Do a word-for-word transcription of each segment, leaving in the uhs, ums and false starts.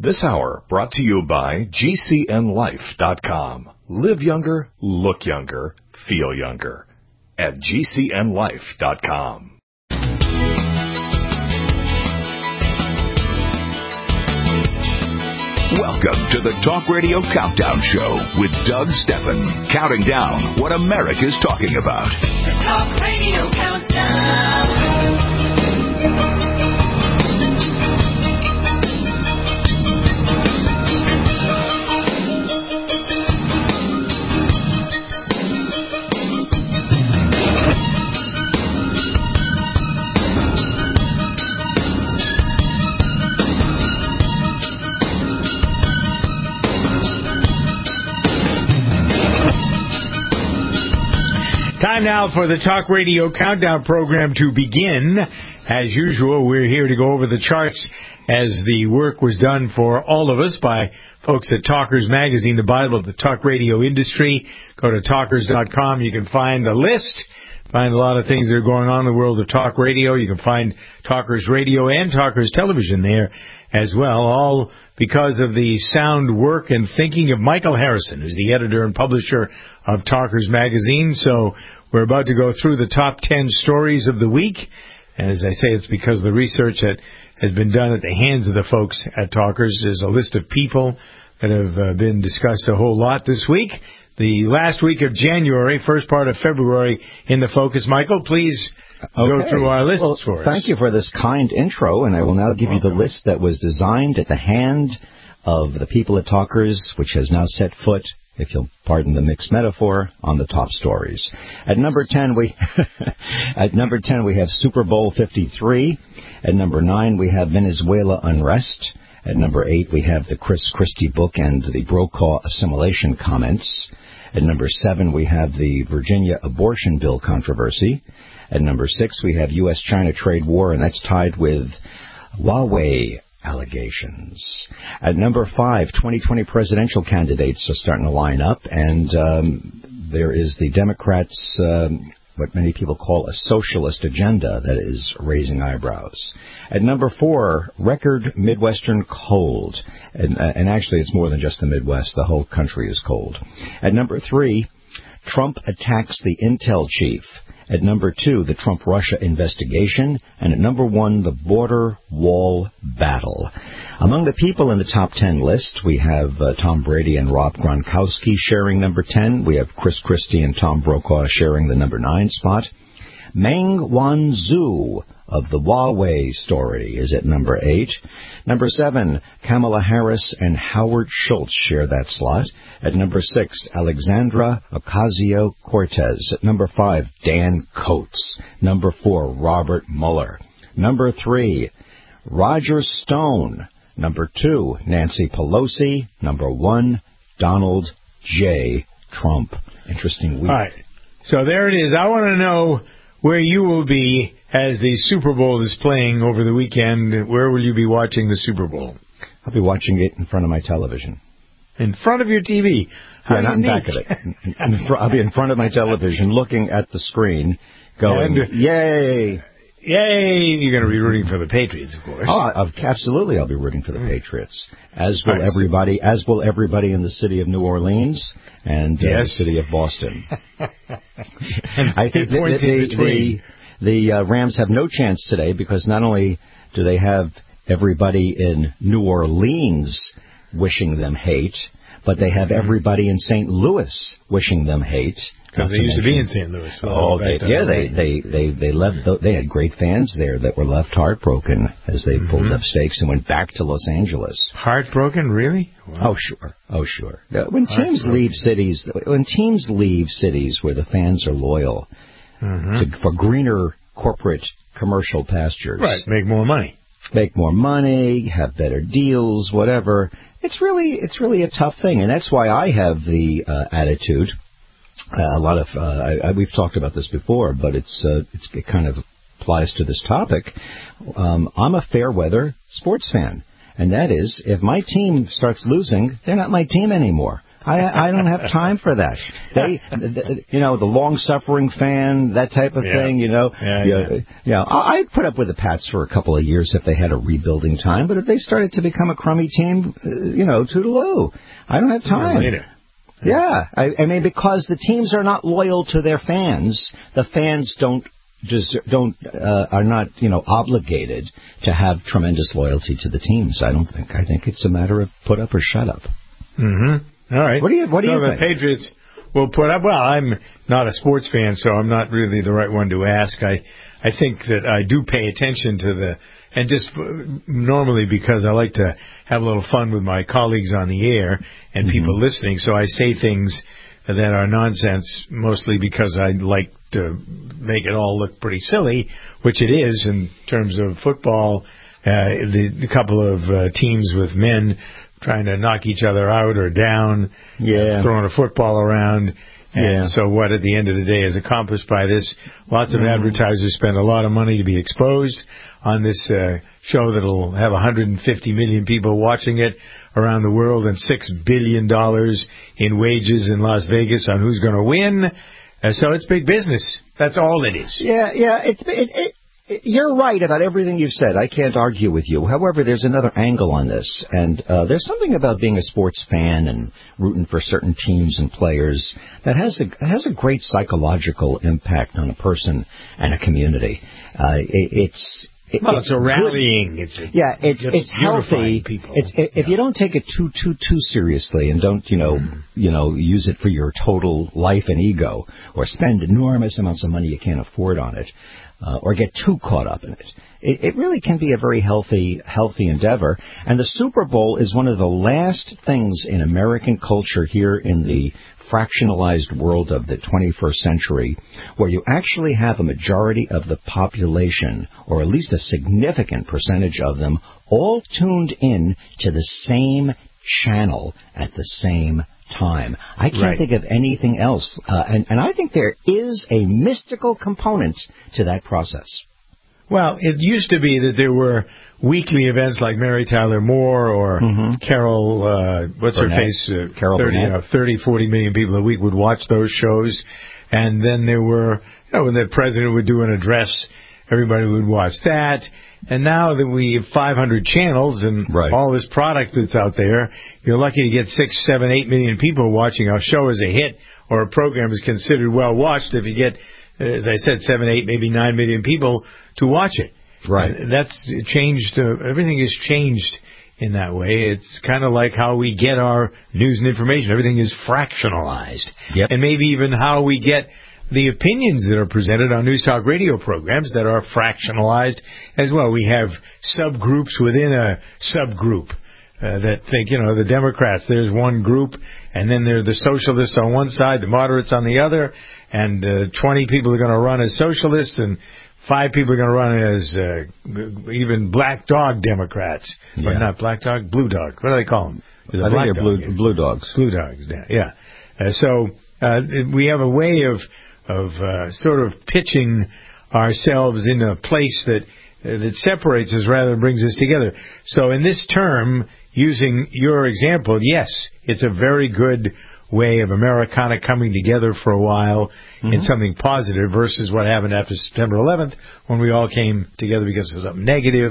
This hour brought to you by G C N life dot com. Live younger, look younger, feel younger at G C N life dot com. Welcome to the Talk Radio Countdown Show with Doug Steffen, counting down what America's talking about. The Talk Radio Countdown. Time now for the Talk Radio Countdown program to begin. As usual, we're here to go over the charts as the work was done for all of us by folks at Talkers Magazine, the Bible of the talk radio industry. Go to talkers dot com. You can find a list, find a lot of things that are going on in the world of talk radio. You can find Talkers Radio and Talkers Television there as well, all because of the sound work and thinking of Michael Harrison, who's the editor and publisher of Talkers Magazine. So we're about to go through the top ten stories of the week. And as I say, it's because of the research that has been done at the hands of the folks at Talkers. There's a list of people that have uh, been discussed a whole lot this week. The last week of January, first part of February in the focus. Michael, please okay. go through our lists well, for us. Thank you for this kind intro, and I will now give you the list that was designed at the hand of the people at Talkers, which has now set foot, if you'll pardon the mixed metaphor, on the top stories. At number ten, we at number ten we have Super Bowl fifty-three. At number nine, we have Venezuela unrest. At number eight, we have the Chris Christie book and the Brokaw assimilation comments. At number seven, we have the Virginia abortion bill controversy. At number six, we have U S China trade war, and that's tied with Huawei allegations. At number five, twenty twenty presidential candidates are starting to line up, and um, there is the Democrats' um, what many people call a socialist agenda that is raising eyebrows. At number four, record Midwestern cold. And, uh, and actually, it's more than just the Midwest. The whole country is cold. At number three, Trump attacks the Intel chief. At number two, the Trump-Russia investigation. And at number one, the border wall battle. Among the people in the top ten list, we have uh, Tom Brady and Rob Gronkowski sharing number ten. We have Chris Christie and Tom Brokaw sharing the number nine spot. Meng Wanzhou of the Huawei story is at number eight. Number seven, Kamala Harris and Howard Schultz share that slot. At number six, Alexandra Ocasio-Cortez. At number five, Dan Coates. Number four, Robert Mueller. Number three, Roger Stone. Number two, Nancy Pelosi. Number one, Donald J. Trump. Interesting week. All right. So there it is. I want to know where you will be as the Super Bowl is playing over the weekend. Where will you be watching the Super Bowl? I'll be watching it in front of my television. In front of your T V? How yeah, not in back of it. In, in fr- I'll be in front of my television, looking at the screen, going, and, yay! Yay! You're going to be rooting for the Patriots, of course. Oh, I'll, absolutely, I'll be rooting for the Patriots. As will right. everybody. As will everybody in the city of New Orleans and uh, yes. the city of Boston. I think the, the, the, the uh, Rams have no chance today because not only do they have everybody in New Orleans wishing them hate, but they have everybody in Saint Louis wishing them hate. Because they used to be in Saint Louis. Oh, they, yeah, they they they they left. They had great fans there that were left heartbroken as they mm-hmm. pulled up stakes and went back to Los Angeles. Heartbroken, really? Wow. Oh, sure. Oh, sure. When teams leave cities, when teams leave cities where the fans are loyal mm-hmm. to, for greener corporate commercial pastures, right? Make more money. Make more money, have better deals, whatever. It's really it's really a tough thing, and that's why I have the uh, attitude. Uh, a lot of uh, I, I, we've talked about this before, but it's, uh, it's it kind of applies to this topic. Um, I'm a fair weather sports fan, and that is if my team starts losing, they're not my team anymore. I I don't have time for that. They, the, you know, the long-suffering fan, that type of Yeah. thing. You know, Yeah, yeah, yeah. yeah. I- I'd put up with the Pats for a couple of years if they had a rebuilding time. But if they started to become a crummy team, uh, you know, toodaloo. I don't have time. Later. Yeah, I, I mean, because the teams are not loyal to their fans. The fans don't just don't uh, are not you know obligated to have tremendous loyalty to the teams. I don't think. I think it's a matter of put up or shut up. Mm-hmm. All right. What do you What do so you the think? Patriots will put up. Well, I'm not a sports fan, so I'm not really the right one to ask. I I think that I do pay attention to the and just uh, normally because I like to have a little fun with my colleagues on the air and people listening. So I say things that are nonsense, mostly because I like to make it all look pretty silly, which it is in terms of football. Uh, the, the couple of uh, teams with men trying to knock each other out or down, Yeah. uh, throwing a football around. And Yeah. so what at the end of the day is accomplished by this? Lots of Mm. advertisers spend a lot of money to be exposed on this uh, show that'll have one hundred fifty million people watching it around the world and six billion dollars in wages in Las Vegas on who's going to win. Uh, so it's big business. That's all it is. Yeah, yeah. It, it, it, it, you're right about everything you've said. I can't argue with you. However, there's another angle on this, and uh, there's something about being a sports fan and rooting for certain teams and players that has a has a great psychological impact on a person and a community. Uh, it, it's it, Well, it's a rallying. It's a, Yeah, it's it's it's healthy. unifying people. It's if Yeah. you don't take it too too too seriously and don't you know you know use it for your total life and ego or spend enormous amounts of money you can't afford on it uh, or get too caught up in it. it. It really can be a very healthy healthy endeavor. And the Super Bowl is one of the last things in American culture here in the fractionalized world of the twenty-first century where you actually have a majority of the population, or at least a significant percentage of them, all tuned in to the same channel at the same time. I can't Right. think of anything else. Uh, and, and I think there is a mystical component to that process. Well, it used to be that there were weekly events like Mary Tyler Moore or Mhm. Carol, uh, what's Burnett. her face? Uh, Carol thirty, Burnett. you know, thirty, forty million people a week would watch those shows. And then there were, you know, when the president would do an address, everybody would watch that. And now that we have five hundred channels and Right. all this product that's out there, you're lucky to get six, seven, eight million people watching a show as a hit or a program is considered well watched if you get, as I said, seven, eight, maybe nine million people to watch it. Right. And that's changed. Uh, everything has changed in that way. It's kind of like how we get our news and information. Everything is fractionalized. Yep. And maybe even how we get the opinions that are presented on News Talk radio programs that are fractionalized as well. We have subgroups within a subgroup uh, that think, you know, the Democrats, there's one group, and then there are the socialists on one side, the moderates on the other, and uh, twenty people are going to run as socialists, and five people are going to run as uh, even black dog Democrats. Yeah. Or not black dog, blue dog. What do they call them? I think they're blue, blue dogs. Blue dogs, yeah. yeah. Uh, so uh, we have a way of of uh, sort of pitching ourselves in a place that uh, that separates us rather than brings us together. So in this term, using your example, yes, it's a very good way of Americana coming together for a while Mm-hmm. in something positive versus what happened after September eleventh when we all came together because of something negative.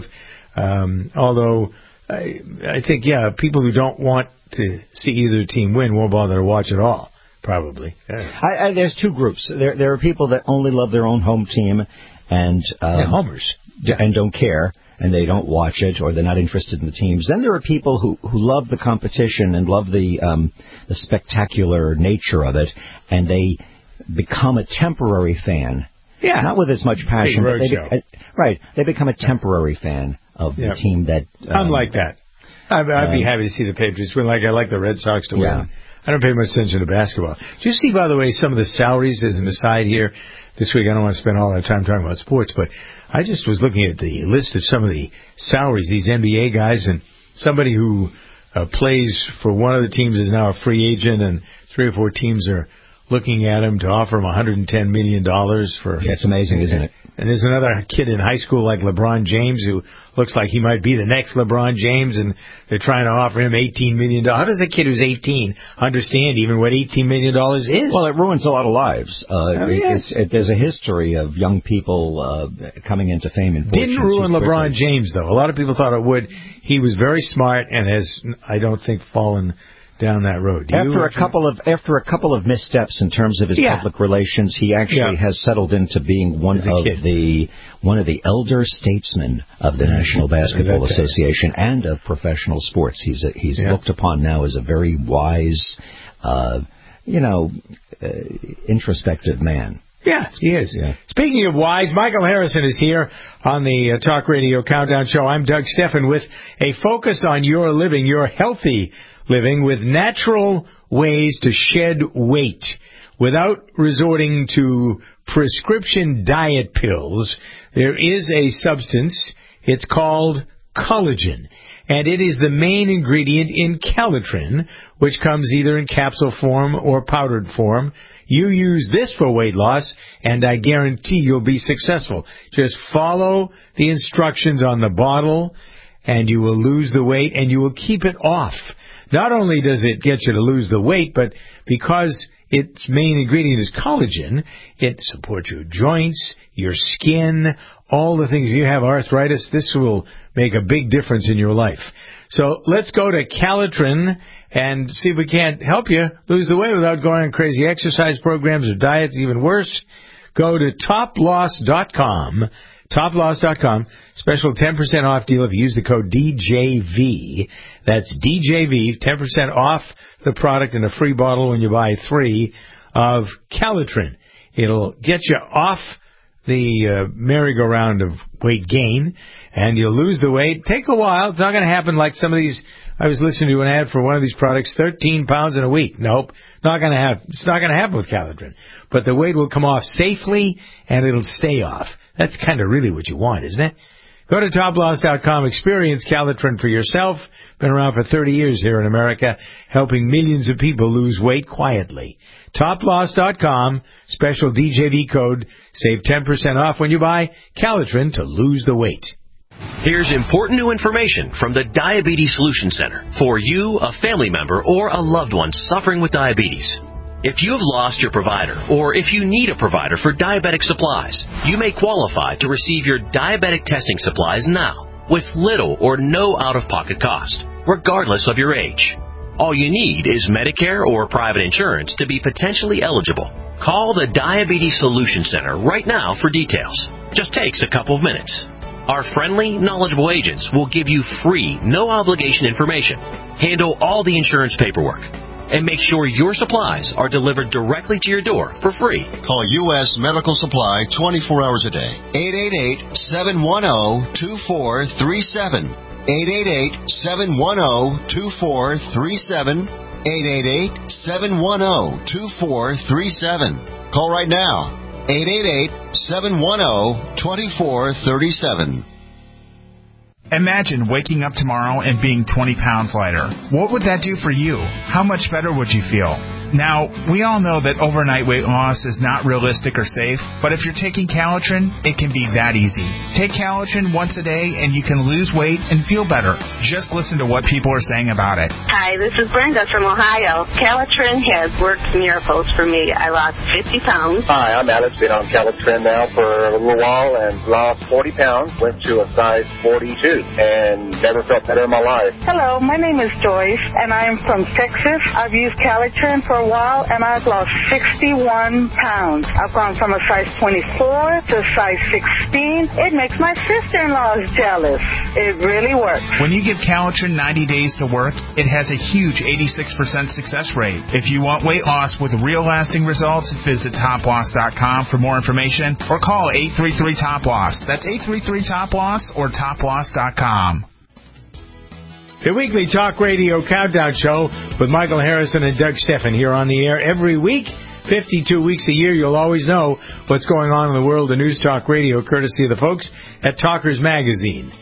Um, although I, I think, yeah, people who don't want to see either team win won't bother to watch at all, probably. Yeah. I, I, there's two groups. There, there are people that only love their own home team and um, Yeah, homers. d- and don't care, and they don't watch it, or they're not interested in the teams. Then there are people who, who love the competition and love the um, the spectacular nature of it, and they become a temporary fan. Yeah. Not with as much passion, Big but they roadshow. be, uh, right. They become a temporary fan of Yeah. the team that. Um, I'm like that. I'd, I'd be um, happy to see the Patriots win. Like I like the Red Sox to Yeah. win. I don't pay much attention to basketball. Do you see, by the way, some of the salaries as an aside here this week? I don't want to spend all that time talking about sports, but I just was looking at the list of some of the salaries, these N B A guys, and somebody who uh, plays for one of the teams is now a free agent, and three or four teams are looking at him to offer him one hundred ten million dollars for... Yeah, it's amazing, isn't it? And there's another kid in high school like LeBron James who looks like he might be the next LeBron James, and they're trying to offer him eighteen million dollars. How does a kid who's eighteen understand even what eighteen million dollars is? Well, it ruins a lot of lives. Uh, Oh, it, yes. it's, it, there's a history of young people uh, coming into fame and fortune. Didn't ruin too LeBron quickly. James, though. A lot of people thought it would. He was very smart and has, I don't think, fallen down that road. Do After you, a couple of after a couple of missteps in terms of his Yeah. public relations, he actually Yeah. has settled into being one As a of kid. the one of the elder statesmen of the National Basketball That's it. Association and of professional sports. He's a, he's Yeah. looked upon now as a very wise, uh, you know, uh, introspective man. Yeah, he is. Yeah. Speaking of wise, Michael Harrison is here on the uh, Talk Radio Countdown Show. I'm Doug Steffen with a focus on your living, your healthy living, with natural ways to shed weight without resorting to prescription diet pills. There is a substance. It's called collagen, and it is the main ingredient in Calitrin, which comes either in capsule form or powdered form. You use this for weight loss, and I guarantee you'll be successful. Just follow the instructions on the bottle, and you will lose the weight, and you will keep it off. Not only does it get you to lose the weight, but because its main ingredient is collagen, it supports your joints, your skin, all the things. If you have arthritis, this will make a big difference in your life. So let's go to Calitrin and see if we can't help you lose the weight without going on crazy exercise programs or diets. Even worse, go to top loss dot com. top loss dot com. Special ten percent off deal if you use the code D J V. That's D J V, ten percent off the product and a free bottle when you buy three of Calitrin. It'll get you off the uh, merry-go-round of weight gain, and you'll lose the weight. Take a while. It's not going to happen like some of these. I was listening to an ad for one of these products, thirteen pounds in a week. Nope, not going to happen. It's not going to happen with Calitrin. But the weight will come off safely, and it'll stay off. That's kind of really what you want, isn't it? Go to top loss dot com. Experience Calitrin for yourself. Been around for thirty years here in America, helping millions of people lose weight quietly. top loss dot com. Special D J V code. Save ten percent off when you buy Calitrin to lose the weight. Here's important new information from the Diabetes Solution Center for you, a family member, or a loved one suffering with diabetes. If you have lost your provider, or if you need a provider for diabetic supplies, you may qualify to receive your diabetic testing supplies now with little or no out-of-pocket cost, regardless of your age. All you need is Medicare or private insurance to be potentially eligible. Call the Diabetes Solution Center right now for details. Just takes a couple of minutes. Our friendly, knowledgeable agents will give you free, no-obligation information, handle all the insurance paperwork, and make sure your supplies are delivered directly to your door for free. Call U S Medical Supply twenty-four hours a day. eight eight eight, seven one zero, two four three seven. eight eight eight, seven one zero, two four three seven. eight eight eight, seven one zero, two four three seven. Call right now. eight eight eight, seven one zero, two four three seven. Imagine waking up tomorrow and being twenty pounds lighter. What would that do for you? How much better would you feel? Now, we all know that overnight weight loss is not realistic or safe, but if you're taking Calitrin, it can be that easy. Take Calitrin once a day and you can lose weight and feel better. Just listen to what people are saying about it. Hi, this is Brenda from Ohio. Calitrin has worked miracles for me. I lost fifty pounds. Hi, I'm Alex. Been on Calitrin now for a little while and lost forty pounds. Went to a size forty-two and never felt better in my life. Hello, my name is Joyce, and I am from Texas. I've used Calitrin for a while, and I've lost sixty-one pounds. I've gone from a size twenty-four to a size sixteen. It makes my sister-in-law jealous. It really works. When you give Calitrin ninety days to work, it has a huge eighty-six percent success rate. If you want weight loss with real lasting results, visit top loss dot com for more information or call eight three three top loss. That's eight three three top loss or top loss dot com. The weekly Talk Radio Countdown Show with Michael Harrison and Doug Steffen here on the air every week. fifty-two weeks a year. You'll always know what's going on in the world of News Talk Radio, courtesy of the folks at Talkers Magazine.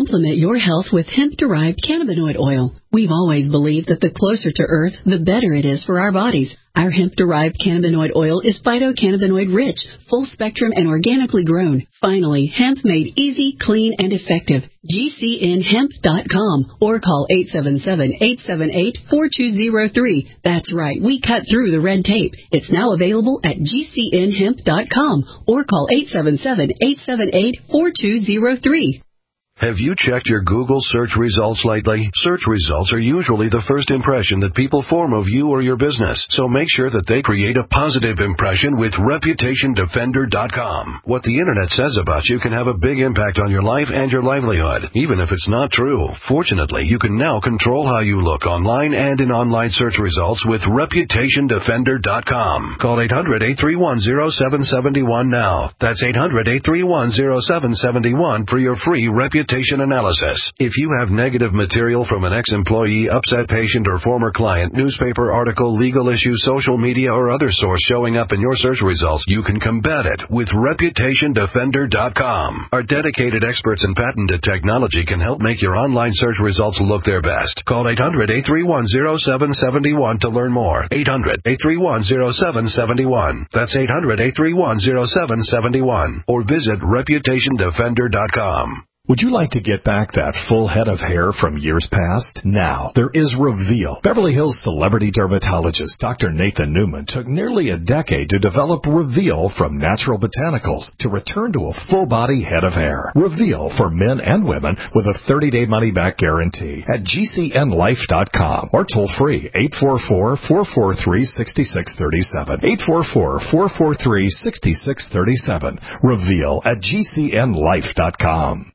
Supplement your health with hemp-derived cannabinoid oil. We've always believed that the closer to Earth, the better it is for our bodies. Our hemp-derived cannabinoid oil is phytocannabinoid-rich, full-spectrum, and organically grown. Finally, hemp made easy, clean, and effective. G C N hemp dot com or call eight seven seven, eight seven eight, four two zero three. That's right, we cut through the red tape. It's now available at G C N hemp dot com or call eight seven seven, eight seven eight, four two zero three. Have you checked your Google search results lately? Search results are usually the first impression that people form of you or your business, so make sure that they create a positive impression with reputation defender dot com. What the Internet says about you can have a big impact on your life and your livelihood, even if it's not true. Fortunately, you can now control how you look online and in online search results with reputation defender dot com. Call eight hundred, eight three one, zero seven seven one now. That's eight hundred, eight three one, zero seven seven one for your free reputation analysis. If you have negative material from an ex-employee, upset patient, or former client, newspaper article, legal issue, social media, or other source showing up in your search results, you can combat it with reputation defender dot com. Our dedicated experts in patented technology can help make your online search results look their best. Call eight hundred, eight three one, zero seven seven one to learn more. eight hundred, eight three one, zero seven seven one. That's eight hundred, eight three one, zero seven seven one. Or visit reputation defender dot com. Would you like to get back that full head of hair from years past? Now, there is Reveal. Beverly Hills celebrity dermatologist Doctor Nathan Newman took nearly a decade to develop Reveal from natural botanicals to return to a full-body head of hair. Reveal for men and women with a thirty-day money-back guarantee at G C N life dot com or toll-free eight four four, four four three, six six three seven. eight four four, four four three, six six three seven. Reveal at G C N life dot com.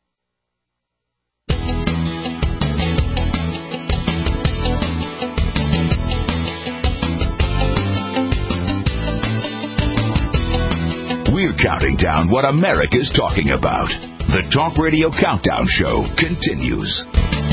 We're counting down what America's talking about. The Talk Radio Countdown Show continues.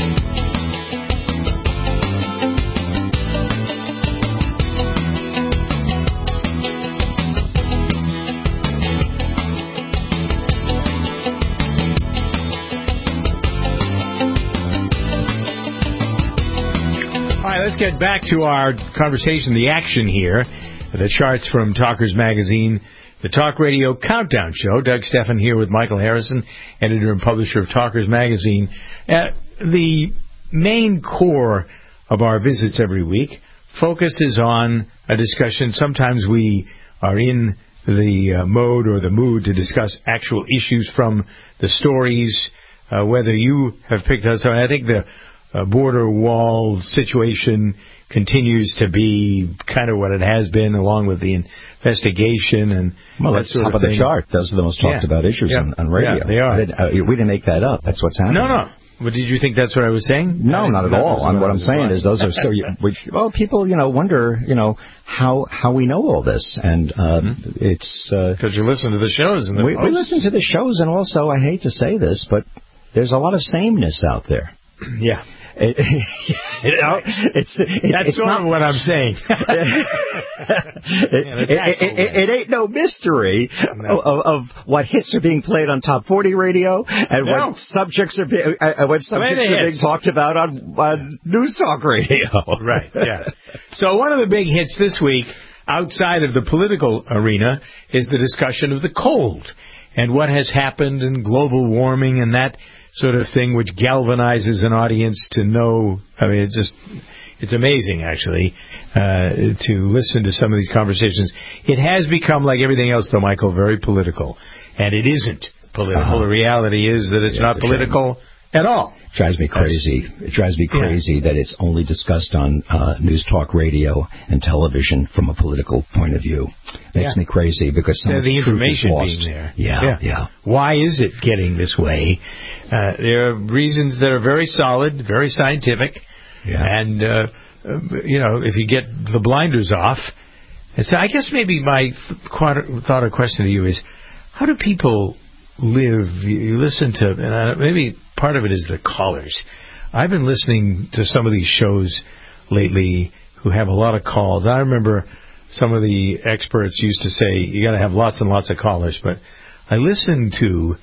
All right, let's get back to our conversation, the action here. The charts from Talkers Magazine. The Talk Radio Countdown Show. Doug Stephan here with Michael Harrison, editor and publisher of Talkers Magazine. Uh, the main core of our visits every week focuses on a discussion. Sometimes we are in the uh, mode or the mood to discuss actual issues from the stories, uh, whether you have picked us. I think the uh, border wall situation continues to be kind of what it has been, along with the investigation and well, that that's sort top of, of thing. the chart. Those are the most talked yeah. about issues yeah. on, on radio. Yeah, they are. We didn't, uh, we didn't make that up. That's what's happening. No, no. But did you think that's what I was saying? No, not at all. What, what I'm saying is those are so. We, well, people, you know, wonder, you know, how how we know all this, and uh, mm-hmm. it's because uh, you listen to the shows and the we, we listen to the shows, and also I hate to say this, but there's a lot of sameness out there. Yeah. It, you know, it's, it, That's it's sort not of what I'm saying. it, it, it, it ain't no mystery no. Of, of what hits are being played on Top forty radio and no. what subjects are being uh, what subjects are being talked about on, on News Talk Radio. Right. Yeah. So one of the big hits this week, outside of the political arena, is the discussion of the cold and what has happened in global warming and that sort of thing, which galvanizes an audience to know. I mean, it's just, it's amazing, actually, uh, to listen to some of these conversations. It has become, like everything else, though, Michael, very political. And it isn't political. Uh-huh. The reality is that it's yes, not political at all. It drives me crazy. It drives me crazy yeah. that it's only discussed on uh, News Talk Radio and television from a political point of view. It makes yeah. me crazy because so much the information truth is lost. being there. Yeah, yeah, yeah. Why is it getting this way? Uh, there are reasons that are very solid, very scientific, yeah. and uh, you know, if you get the blinders off. And so I guess maybe my th- thought or question to you is, how do people live? You listen to, and maybe part of it is the callers. I've been listening to some of these shows lately who have a lot of calls. I remember some of the experts used to say you got to have lots and lots of callers, but I listened to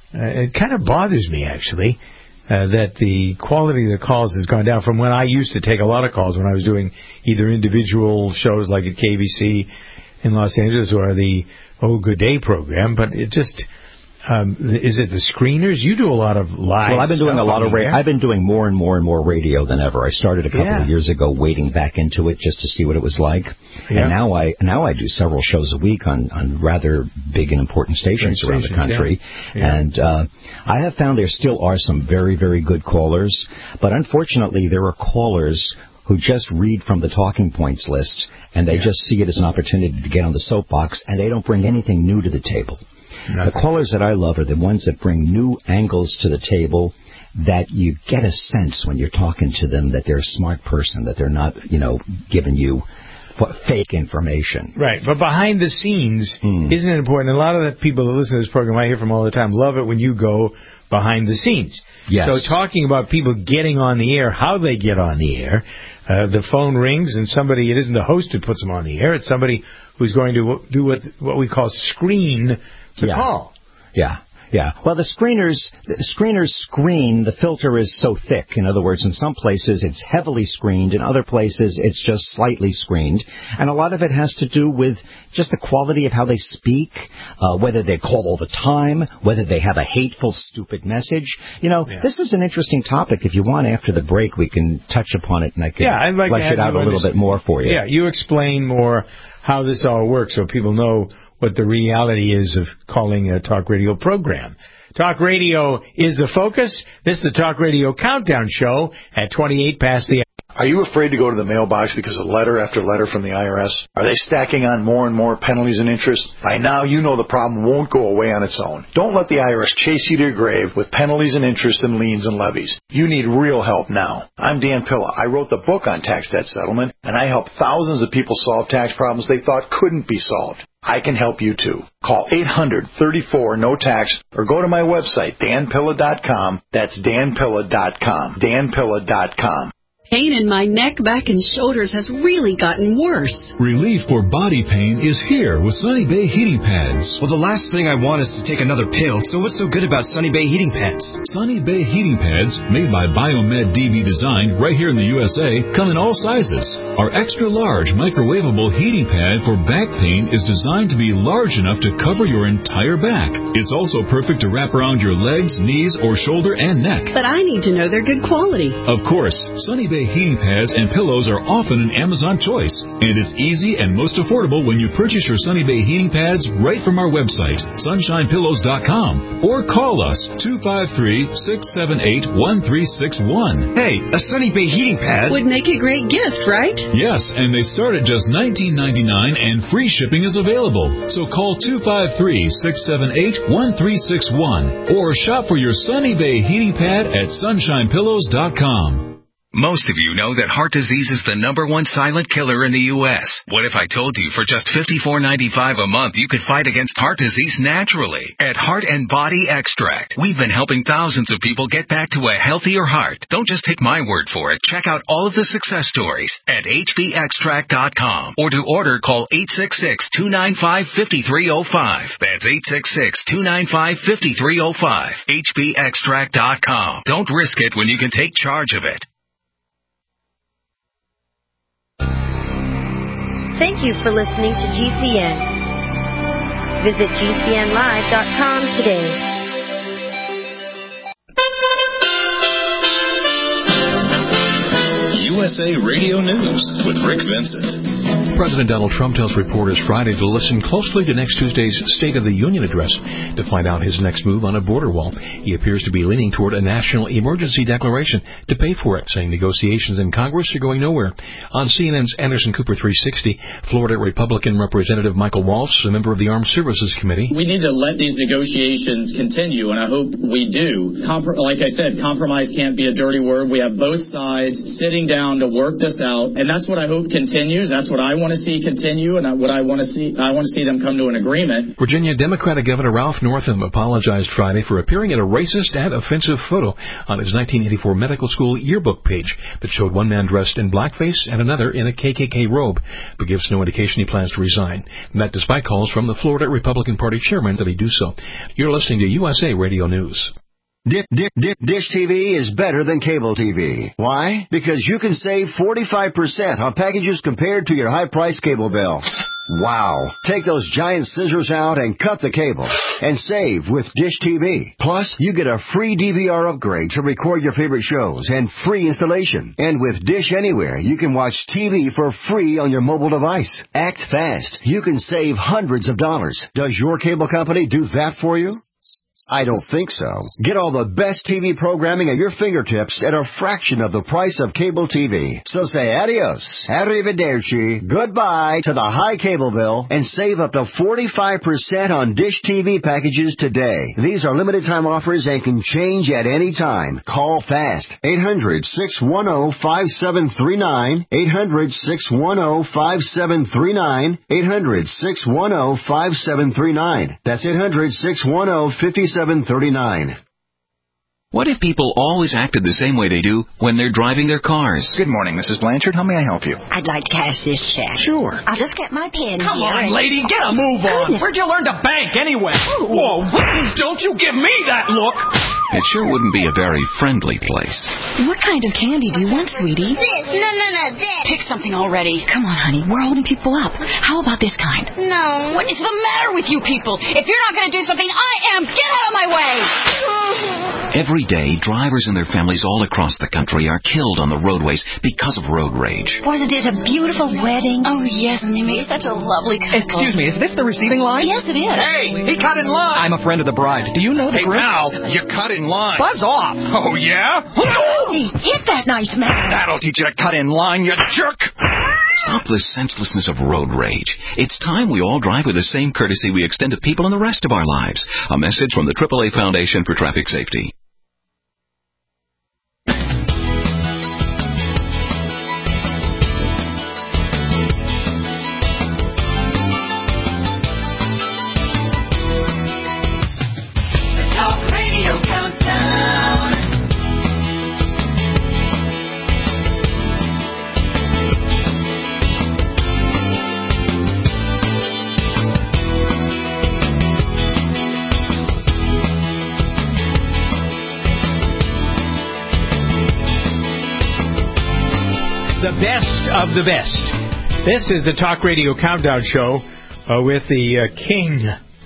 uh, it kind of bothers me, actually, uh, that the quality of the calls has gone down from when I used to take a lot of calls when I was doing either individual shows like at K B C in Los Angeles or the Oh Good Day program, but it just... Um, is it the screeners? You do a lot of live. Well, I've been doing a lot of radio. I've been doing more and more and more radio than ever. I started a couple yeah. of years ago, wading back into it just to see what it was like, yeah. and now I now I do several shows a week on, on rather big and important stations Great around stations, the country, yeah. Yeah. and uh, I have found there still are some very very good callers, but unfortunately there are callers who just read from the talking points list and they yeah. just see it as an opportunity to get on the soapbox, and they don't bring anything new to the table. Nothing. The callers that I love are the ones that bring new angles to the table, that you get a sense when you're talking to them that they're a smart person, that they're not, you know, giving you f- fake information. Right, but behind the scenes, mm. isn't it important? A lot of the people that listen to this program I hear from all the time love it when you go behind the scenes. Yes. So talking about people getting on the air, how they get on the air, uh, the phone rings and somebody, it isn't the host who puts them on the air, it's somebody who's going to do what what we call screen the yeah. call. Yeah, yeah. Well, the screeners, the screeners screen, the filter is so thick. In other words, in some places it's heavily screened, in other places it's just slightly screened. And a lot of it has to do with just the quality of how they speak, uh, whether they call all the time, whether they have a hateful, stupid message. You know, yeah. this is an interesting topic. If you want, after the break, we can touch upon it, and I can yeah, I'd like flesh to it out a little bit more for you. Yeah, you explain more how this all works so people know what the reality is of calling a talk radio program. Talk radio is the focus. This is the Talk Radio Countdown Show at twenty-eight past the hour. Are you afraid to go to the mailbox because of letter after letter from the I R S? Are they stacking on more and more penalties and interest? By now, you know the problem won't go away on its own. Don't let the I R S chase you to your grave with penalties and interest and liens and levies. You need real help now. I'm Dan Pilla. I wrote the book on tax debt settlement, and I help thousands of people solve tax problems they thought couldn't be solved. I can help you too. Call eight hundred, thirty-four, no tax or go to my website, dan pilla dot com. That's dan pilla dot com. dan pilla dot com. Pain in my neck, back, and shoulders has really gotten worse. Relief for body pain is here with Sunny Bay Heating Pads. Well, the last thing I want is to take another pill, so what's so good about Sunny Bay Heating Pads? Sunny Bay Heating Pads, made by Biomed D B Design right here in the U S A, come in all sizes. Our extra-large microwavable heating pad for back pain is designed to be large enough to cover your entire back. It's also perfect to wrap around your legs, knees, or shoulder and neck. But I need to know they're good quality. Of course, Sunny Bay heating pads and pillows are often an Amazon choice, and it's easy and most affordable when you purchase your Sunny Bay heating pads right from our website, sunshine pillows dot com, or call us two five three, six seven eight, one three six one. Hey, a Sunny Bay heating pad would make a great gift, right? Yes, and they start at just nineteen ninety-nine dollars and free shipping is available. So call two five three, six seven eight, one three six one or shop for your Sunny Bay heating pad at sunshine pillows dot com. Most of you know that heart disease is the number one silent killer in the U S What if I told you for just fifty-four ninety-five a month you could fight against heart disease naturally? At Heart and Body Extract, we've been helping thousands of people get back to a healthier heart. Don't just take my word for it. Check out all of the success stories at h b extract dot com, or to order, call eight six six, two nine five, five three zero five. That's eight six six, two nine five, five three zero five. h b extract dot com. Don't risk it when you can take charge of it. Thank you for listening to G C N. Visit G C N live dot com today. U S A Radio News with Rick Vincent. President Donald Trump tells reporters Friday to listen closely to next Tuesday's State of the Union address to find out his next move on a border wall. He appears to be leaning toward a national emergency declaration to pay for it, saying negotiations in Congress are going nowhere. On C N N's Anderson Cooper three sixty, Florida Republican Representative Michael Waltz, a member of the Armed Services Committee. We need to let these negotiations continue, and I hope we do. Compr- like I said, compromise can't be a dirty word. We have both sides sitting down to work this out, and that's what I hope continues. That's what I want want to see continue, and what I want to see, I want to see them come to an agreement. Virginia Democratic Governor Ralph Northam apologized Friday for appearing in a racist and offensive photo on his nineteen eighty-four medical school yearbook page that showed one man dressed in blackface and another in a K K K robe, but gives no indication he plans to resign. And that despite calls from the Florida Republican Party chairman that he do so. You're listening to U S A Radio News. Dish, dish, dish, Dish T V is better than cable T V. Why? Because you can save forty-five percent on packages compared to your high-priced cable bill. Wow. Take those giant scissors out and cut the cable and save with Dish T V. Plus, you get a free D V R upgrade to record your favorite shows and free installation. And with Dish Anywhere, you can watch T V for free on your mobile device. Act fast. You can save hundreds of dollars. Does your cable company do that for you? I don't think so. Get all the best T V programming at your fingertips at a fraction of the price of cable T V. So say adios, arrivederci, goodbye to the high cable bill and save up to forty-five percent on Dish T V packages today. These are limited time offers and can change at any time. Call fast. eight hundred, six one zero, five seven three nine. eight hundred, six one zero, five seven three nine. eight hundred, six one zero, five seven three nine. That's eight hundred, six one zero, five seven three nine. What if people always acted the same way they do when they're driving their cars? Good morning, Missus Blanchard. How may I help you? I'd like to cash this check. Sure. I'll just get my pen Come here. on, lady. Get a move on. Goodness. Where'd you learn to bank anyway? Whoa. Don't you give me that look. It sure wouldn't be a very friendly place. What kind of candy do you want, sweetie? This. No, no, no, this. Pick something already. Come on, honey. We're holding people up. How about this kind? No. What is the matter with you people? If you're not going to do something, I am. Get out of my way. Every day, drivers and their families all across the country are killed on the roadways because of road rage. Wasn't it a beautiful wedding? Oh, yes, and they made such a lovely couple. Excuse me, is this the receiving line? Yes, it is. Hey, he cut in line. I'm a friend of the bride. Do you know the Hey, group? pal, you cut in line. Buzz off. Oh, yeah? Hey, hit that nice man. That'll teach you to cut in line, you jerk. Stop the senselessness of road rage. It's time we all drive with the same courtesy we extend to people in the rest of our lives. A message from the triple A Foundation for Traffic Safety. The best of the best. This is the Talk Radio Countdown Show uh, with the uh, King.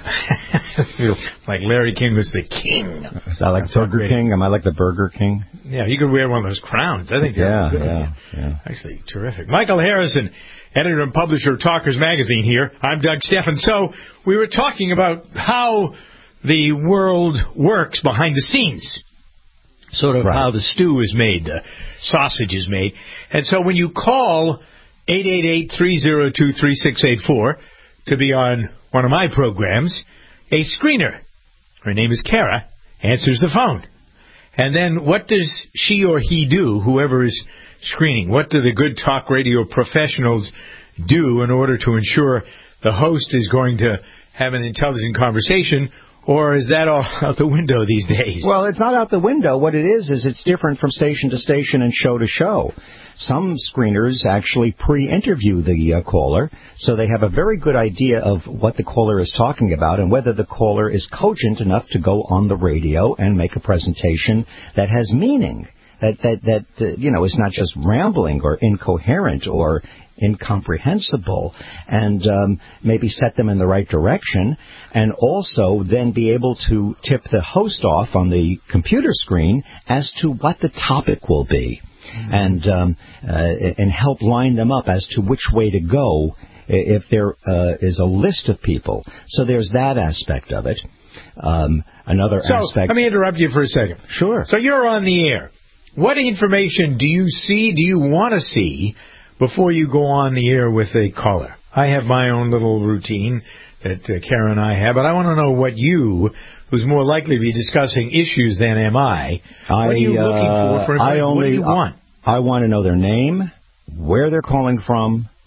Like Larry King was the king. Is that like Burger King? Am I like the Burger King? Yeah, you could wear one of those crowns. I think. Yeah, good yeah, yeah. Actually, terrific. Michael Harrison, editor and publisher of Talkers Magazine here. I'm Doug Steffen. So we were talking about how the world works behind the scenes. Sort of right. How the stew is made, the sausage is made. And so when you call eight eight eight, three oh two, three six eight four to be on one of my programs, a screener, her name is Kara, answers the phone. And then what does she or he do, whoever is screening? What do the good talk radio professionals do in order to ensure the host is going to have an intelligent conversation? Or is that all out the window these days? Well, it's not out the window. What it is, is it's different from station to station and show to show. Some screeners actually pre-interview the uh, caller, so they have a very good idea of what the caller is talking about and whether the caller is cogent enough to go on the radio and make a presentation that has meaning, that, that, that uh, you know, is not just rambling or incoherent or incomprehensible, and um, maybe set them in the right direction, and also then be able to tip the host off on the computer screen as to what the topic will be, mm-hmm. and um, uh, and help line them up as to which way to go if there uh, is a list of people. So there's that aspect of it. Um, another so, aspect... let me interrupt you for a second. Sure. So you're on the air. What information do you see, do you want to see, before you go on the air with a caller? I have my own little routine that uh, Karen and I have, but I want to know what you, who's more likely to be discussing issues than am I, what I, are you uh, looking for? for I only, what do you want? I, I want to know their name, where they're calling from,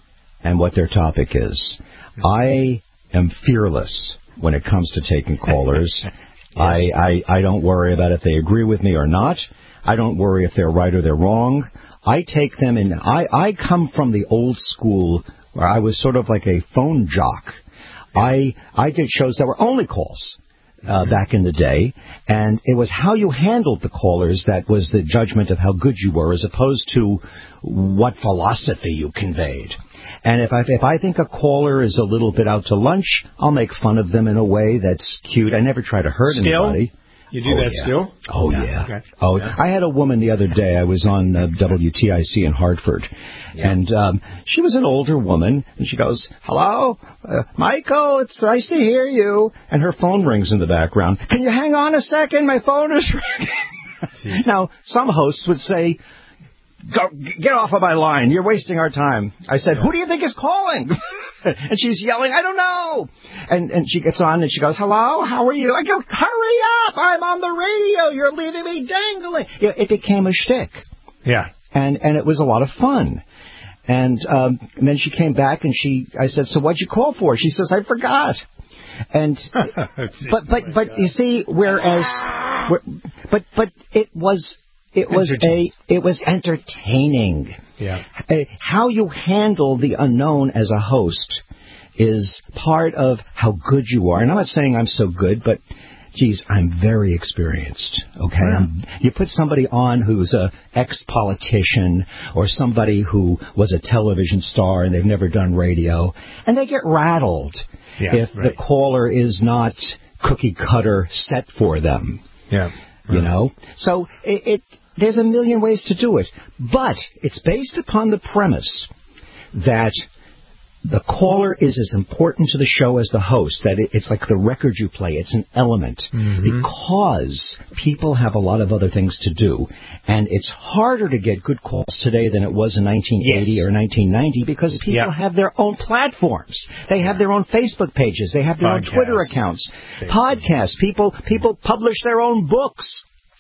and what their topic is. I am fearless when it comes to taking callers. Yes. I, I, I don't worry about if they agree with me or not. I don't worry if they're right or they're wrong. I take them in. I, I come from the old school where I was sort of like a phone jock. Yeah. I I did shows that were only calls uh, mm-hmm. back in the day, and it was how you handled the callers that was the judgment of how good you were, as opposed to what philosophy you conveyed. And if I if I think a caller is a little bit out to lunch, I'll make fun of them in a way that's cute. I never try to hurt Still? anybody. You do oh, that yeah. still? Oh, yeah. yeah. Okay. Oh, yeah. I had a woman the other day. I was on uh, W T I C in Hartford, yeah. and um, she was an older woman, and she goes, "Hello, uh, Michael, it's nice to hear you." And her phone rings in the background. "Can you hang on a second? My phone is ringing." Now, some hosts would say, Go, "Get off of my line. You're wasting our time." I said, yeah. "Who do you think is calling?" And she's yelling, "I don't know." And and she gets on and she goes, "Hello, how are you?" I go, "Hurry up. I'm on the radio. You're leaving me dangling." You know, it became a shtick. Yeah. And and it was a lot of fun. And, um, and then she came back and she, I said, "So what'd you call for?" She says, "I forgot." And but but but you see, whereas, but but it was. It was a. It was entertaining. Yeah. Uh, how you handle the unknown as a host is part of how good you are. And I'm not saying I'm so good, but, geez, I'm very experienced. Okay. Yeah. You put somebody on who's a ex-politician or somebody who was a television star and they've never done radio, and they get rattled yeah, if right. the caller is not cookie cutter set for them. Yeah. You know, so it, it there's a million ways to do it, but it's based upon the premise that the caller is as important to the show as the host, that it, it's like the record you play. It's an element mm-hmm. because people have a lot of other things to do, and it's harder to get good calls today than it was in nineteen eighty yes. or nineteen ninety because people yeah. have their own platforms. They have their own Facebook pages. They have their Podcasts. own Twitter accounts. Facebook. Podcasts. People, people publish their own books.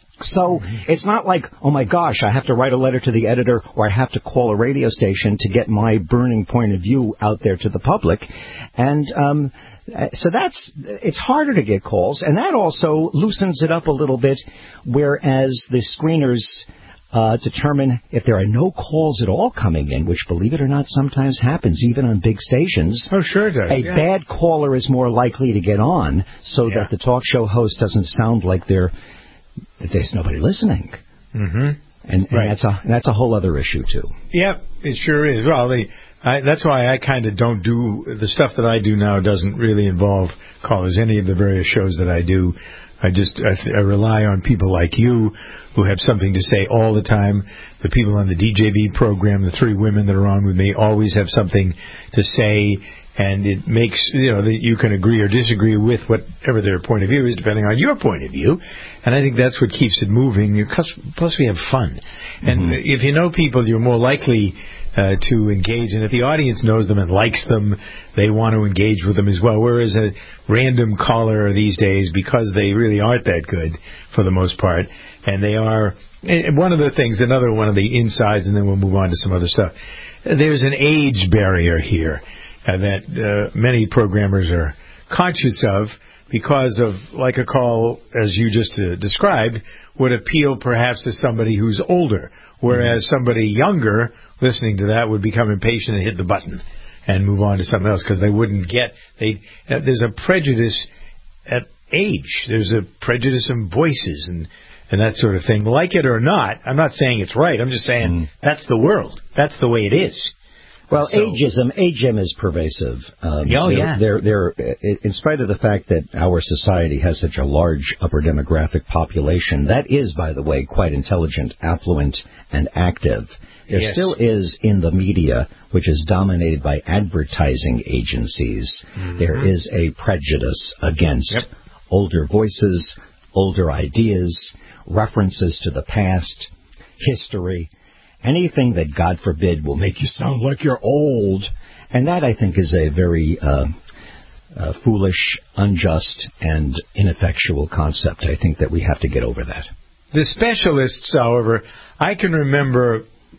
So it's not like, oh, my gosh, I have to write a letter to the editor or I have to call a radio station to get my burning point of view out there to the public. And um, so that's it's harder to get calls. And that also loosens it up a little bit, whereas the screeners uh, determine if there are no calls at all coming in, which, believe it or not, sometimes happens even on big stations. Oh, sure it does. A yeah. bad caller is more likely to get on so yeah. that the talk show host doesn't sound like they're there's nobody listening. Mm-hmm. And, and right. that's a that's a whole other issue, too. Yep, it sure is. Well, the, I, that's why I kind of don't do... The stuff that I do now doesn't really involve callers. Any of the various shows that I do, I just I, I rely on people like you who have something to say all the time. The people on the D J V program, the three women that are on with me, always have something to say. And it makes, you know, that you can agree or disagree with whatever their point of view is, depending on your point of view. And I think that's what keeps it moving. Plus, we have fun. And mm-hmm. if you know people, you're more likely uh, to engage. And if the audience knows them and likes them, they want to engage with them as well. Whereas a random caller these days, because they really aren't that good for the most part, and they are... And one of the things, another one of the insides, and then we'll move on to some other stuff, there's an age barrier here. Uh, that uh, many programmers are conscious of because of, like a call, as you just uh, described, would appeal perhaps to somebody who's older, whereas mm-hmm. somebody younger listening to that would become impatient and hit the button and move on to something else because they wouldn't get... they. Uh, there's a prejudice at age. There's a prejudice in voices and, and that sort of thing. Like it or not, I'm not saying it's right. I'm just saying mm. that's the world. That's the way it is. Well, so, ageism, ageism is pervasive. Um, oh, yeah. They're, they're, they're, in spite of the fact that our society has such a large upper demographic population, that is, by the way, quite intelligent, affluent, and active. There yes. still is in the media, which is dominated by advertising agencies, mm-hmm. there is a prejudice against yep. older voices, older ideas, references to the past, history, anything that, God forbid, will make you sound like you're old. And that, I think, is a very uh, uh, foolish, unjust, and ineffectual concept. I think that we have to get over that. The specialists, however, I can remember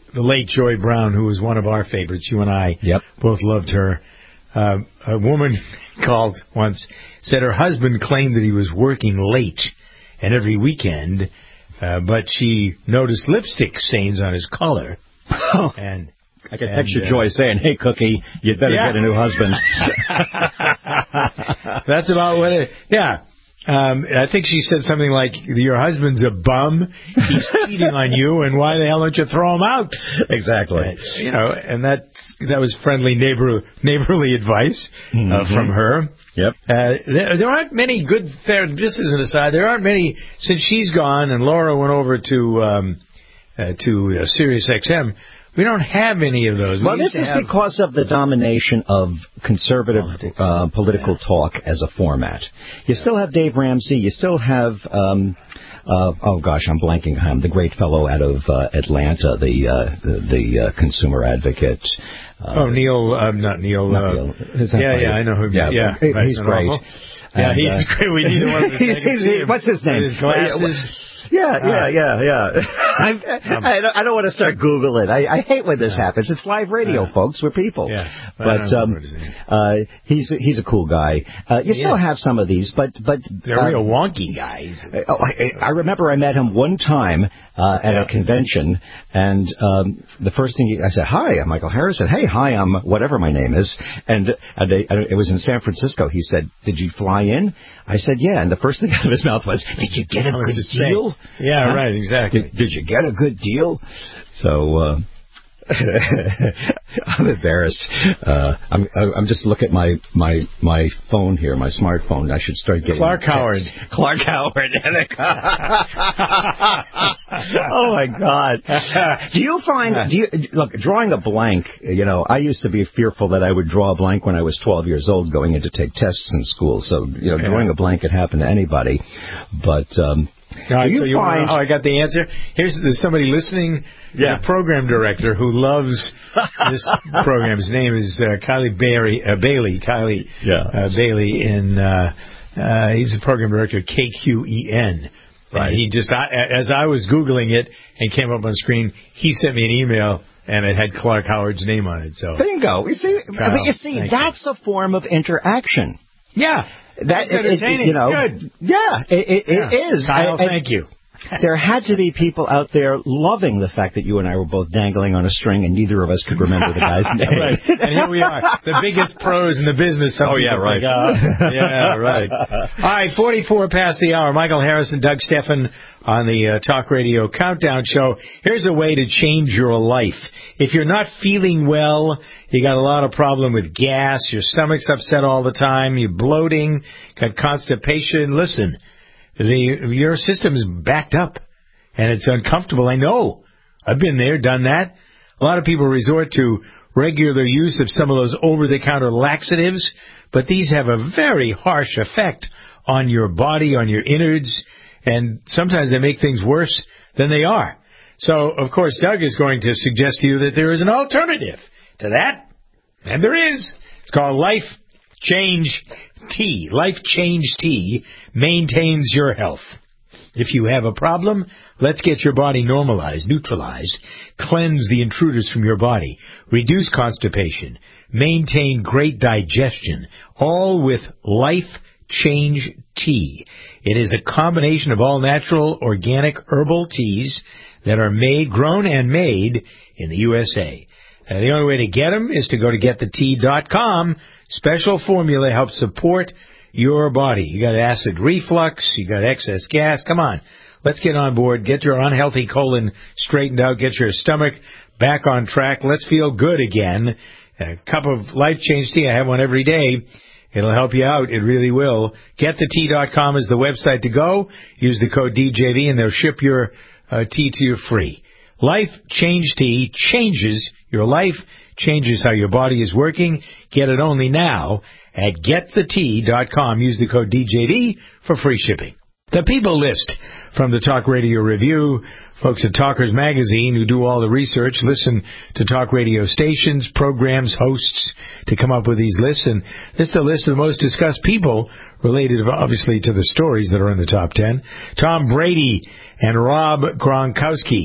the late Joy Brown, who was one of our favorites. You and I yep. both loved her. Uh, a woman called once, said her husband claimed that he was working late and every weekend, uh, but she noticed lipstick stains on his collar. Oh. And I can and, picture uh, Joy saying, "Hey, Cookie, you'd better yeah. get a new husband." That's about what it. Yeah. Um, I think she said something like, "Your husband's a bum. He's cheating on you, and why the hell don't you throw him out?" Exactly. Uh, you know, and that that was friendly neighbor neighborly advice uh, mm-hmm. from her. Yep. Uh, there, there aren't many good. There, just as an aside, there aren't many since she's gone and Laura went over to um, uh, to uh, Sirius X M. We don't have any of those. We well, this is have... because of the domination of conservative politics, uh, political yeah. talk as a format. You yeah. still have Dave Ramsey. You still have, um, uh, oh gosh, I'm blanking on him, the great fellow out of uh, Atlanta, the uh, the, the uh, consumer advocate. Uh, oh, Neil, um, not Neil. Not uh, Neil. Yeah, right? yeah, I know who. Yeah, yeah, he, right, he's great. Normal. Yeah, and, he's uh, great. We need one of his. he's, he's, what's his name? His glasses. Yeah, yeah, yeah, yeah. I, um, I, don't, I don't want to start Googling. I, I hate when this yeah. happens. It's live radio, uh, folks. We're people. Yeah, but um, uh, he's he's a cool guy. Uh, you he still is. have some of these, but but they're uh, real wonky guys. Oh, I, I remember I met him one time uh, at yeah. a convention, and um, the first thing he, I said, "Hi, I'm Michael Harris." I said, "Hey, hi, I'm whatever my name is," and, and they, it was in San Francisco. He said, "Did you fly in?" I said, "Yeah," and the first thing out of his mouth was, "Did you get a good deal?" Yeah, huh? right, exactly. Did, did you get a good deal? So uh, I'm embarrassed. Uh, I'm I'm just looking at my my my phone here, my smartphone. I should start getting Clark Howard. Clark Howard. Oh my God! Do you find? Do you look drawing a blank? You know, I used to be fearful that I would draw a blank when I was twelve years old, going in to take tests in school. So you know, drawing yeah. a blank could happen to anybody. But um, All right, you so you find? want to, oh, I got the answer. Here's there's somebody listening. Yeah. The program director who loves this program. His name is uh, Kylie Bailey. Uh, Bailey. Kylie yeah. uh, Bailey. In uh, uh, he's the program director at K Q E N. Right. And he just I, as I was Googling it and came up on screen, he sent me an email. And it had Clark Howard's name on it. So bingo. You see, Kyle, but you see, that's you. a form of interaction. Yeah, that it's entertaining. It, you know, good. Yeah, it, it, yeah. it is. Kyle, I, thank you. There had to be people out there loving the fact that you and I were both dangling on a string and neither of us could remember the guy's name. Right. And here we are, the biggest pros in the business. Oh, yeah, right. Think, uh, yeah, right. All right, forty-four past the hour. Michael Harris and Doug Steffen on the uh, Talk Radio Countdown Show. Here's a way to change your life. If you're not feeling well, you got a lot of problem with gas, your stomach's upset all the time, you're bloating, got constipation, listen. The, your system is backed up, and it's uncomfortable. I know. I've been there, done that. A lot of people resort to regular use of some of those over-the-counter laxatives, but these have a very harsh effect on your body, on your innards, and sometimes they make things worse than they are. So, of course, Doug is going to suggest to you that there is an alternative to that, and there is. It's called Life Change Tea. Life Change Tea maintains your health. If you have a problem, let's get your body normalized, neutralized, cleanse the intruders from your body, reduce constipation, maintain great digestion, all with Life Change Tea. It is a combination of all natural, organic, herbal teas that are made, grown and made in the U S A. Uh, the only way to get them is to go to get the tea dot com. Special formula helps support your body. You got acid reflux, you got excess gas. Come on, let's get on board. Get your unhealthy colon straightened out. Get your stomach back on track. Let's feel good again. A cup of Life Change Tea. I have one every day. It'll help you out. It really will. get the tea dot com is the website to go. Use the code D J V and they'll ship your uh, tea to you free. Life Change Tea changes your life, changes how your body is working. Get it only now at get the tea dot com. Use the code D J V for free shipping. The People List from the Talk Radio Review. Folks at Talkers Magazine who do all the research, listen to talk radio stations, programs, hosts to come up with these lists. And this is a list of the most discussed people related, obviously, to the stories that are in the top ten. Tom Brady and Rob Gronkowski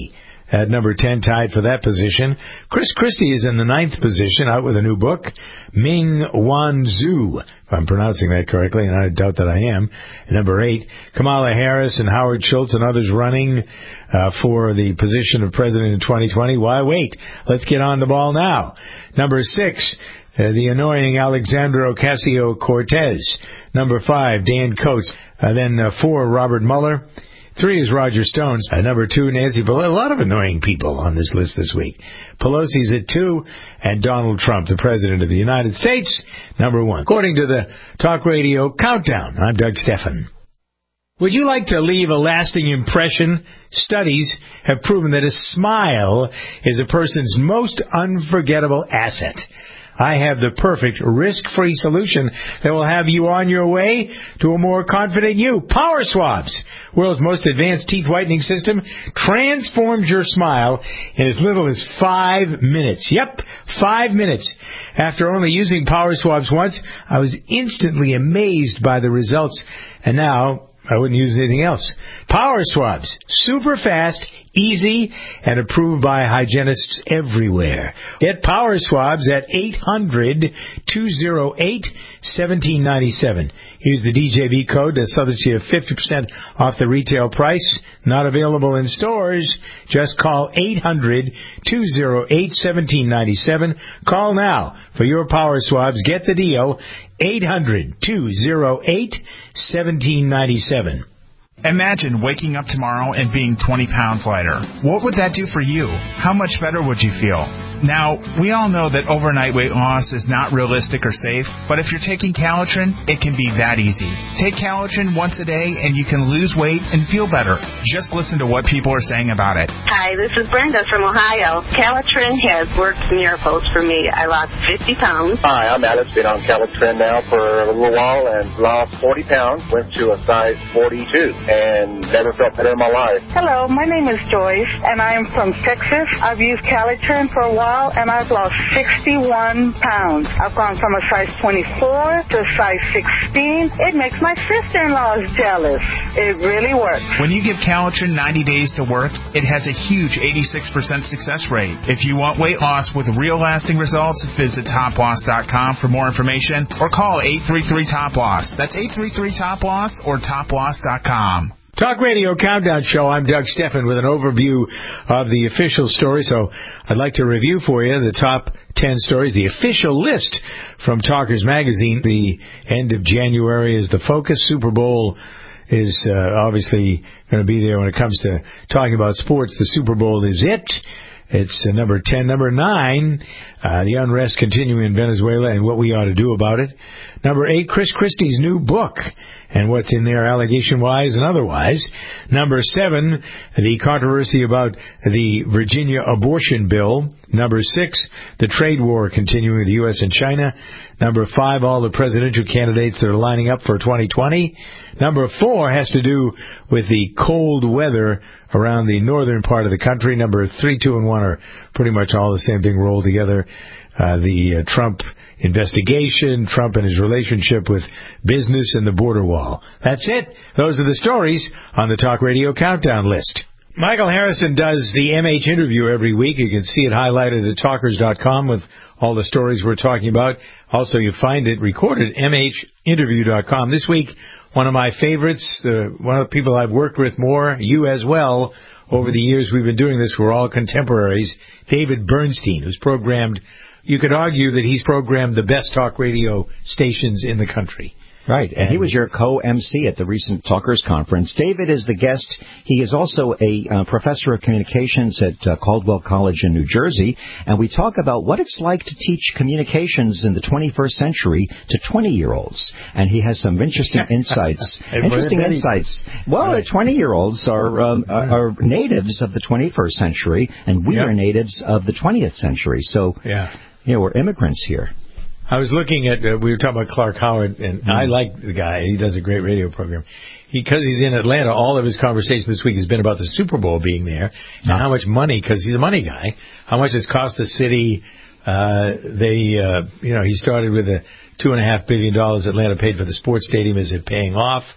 at number ten, tied for that position. Chris Christie is in the ninth position, out with a new book, Ming Wan Zhu, if I'm pronouncing that correctly, and I doubt that I am. At number eight, Kamala Harris and Howard Schultz and others running uh, for the position of president in twenty twenty. Why wait? Let's get on the ball now. Number six, uh, the annoying Alexandra Ocasio-Cortez. Number five, Dan Coates. Uh, then uh, four, Robert Mueller. Three is Roger Stone. Uh, number two, Nancy Pelosi. A lot of annoying people on this list this week. Pelosi's at two, and Donald Trump, the President of the United States, number one. According to the Talk Radio Countdown, I'm Doug Stephan. Would you like to leave a lasting impression? Studies have proven that a smile is a person's most unforgettable asset. I have the perfect risk-free solution that will have you on your way to a more confident you. Power Swabs, world's most advanced teeth whitening system, transforms your smile in as little as five minutes. Yep, five minutes. After only using Power Swabs once, I was instantly amazed by the results, and now I wouldn't use anything else. Power Swabs, super fast, easy, and approved by hygienists everywhere. Get Power Swabs at eight hundred, two oh eight, one seven nine seven. Use the D J V code to so that you have fifty percent off the retail price. Not available in stores. Just call eight hundred, two oh eight, one seven nine seven. Call now for your Power Swabs. Get the deal. eight hundred, two oh eight, one seven nine seven. Imagine waking up tomorrow and being twenty pounds lighter. What would that do for you? How much better would you feel? Now, we all know that overnight weight loss is not realistic or safe, but if you're taking Calitrin, it can be that easy. Take Calitrin once a day and you can lose weight and feel better. Just listen to what people are saying about it. Hi, this is Brenda from Ohio. Calitrin has worked miracles for me. I lost fifty pounds. Hi, I'm Alice. Been on Calitrin now for a little while and lost forty pounds. Went to a size forty-two and never felt better in my life. Hello, my name is Joyce, and I am from Texas. I've used Calitrin for a while, and I've lost sixty-one pounds. I've gone from a size twenty-four to a size sixteen. It makes my sister-in-law jealous. It really works. When you give Calitrin ninety days to work, it has a huge eighty-six percent success rate. If you want weight loss with real lasting results, visit top loss dot com for more information or call eight three three, T O P L O S S. That's eight three three, T O P L O S S or top loss dot com. Talk Radio Countdown Show. I'm Doug Stephan with an overview of the official story. So I'd like to review for you the top ten stories, the official list from Talkers Magazine. The end of January is the focus. Super Bowl is uh, obviously going to be there when it comes to talking about sports. The Super Bowl is it. It's uh, number ten. Number nine, uh, the unrest continuing in Venezuela and what we ought to do about it. Number eight, Chris Christie's new book and what's in there allegation-wise and otherwise. Number seven, the controversy about the Virginia abortion bill. Number six, the trade war continuing with the U S and China. Number five, all the presidential candidates that are lining up for twenty twenty. Number four has to do with the cold weather around the northern part of the country. Number three, two, and one are pretty much all the same thing rolled together. Uh, the uh, Trump investigation, Trump and his relationship with business, and the border wall. That's it. Those are the stories on the Talk Radio Countdown list. Michael Harrison does the M H interview every week. You can see it highlighted at talkers dot com with all the stories we're talking about. Also, you find it recorded at m h interview dot com. This week, one of my favorites, uh, one of the people I've worked with more, you as well, over the years we've been doing this, we're all contemporaries, David Bernstein, who's programmed, you could argue that he's programmed the best talk radio stations in the country. Right, and he was your co-M C at the recent Talkers Conference. David is the guest. He is also a uh, professor of communications at uh, Caldwell College in New Jersey, and we talk about what it's like to teach communications in the twenty-first century to twenty-year-olds. And he has some interesting insights. interesting insights. Well, right. twenty-year-olds are, um, are are natives of the twenty-first century, and we yep. are natives of the twentieth century. So, yeah. you know, we're immigrants here. I was looking at, uh, we were talking about Clark Howard, and mm. I like the guy. He does a great radio program. Because he, he's in Atlanta, all of his conversation this week has been about the Super Bowl being there and how much money, because he's a money guy, how much it's cost the city. Uh, they, uh, you know, he started with a two and a half billion dollars Atlanta paid for the sports stadium. Is it paying off?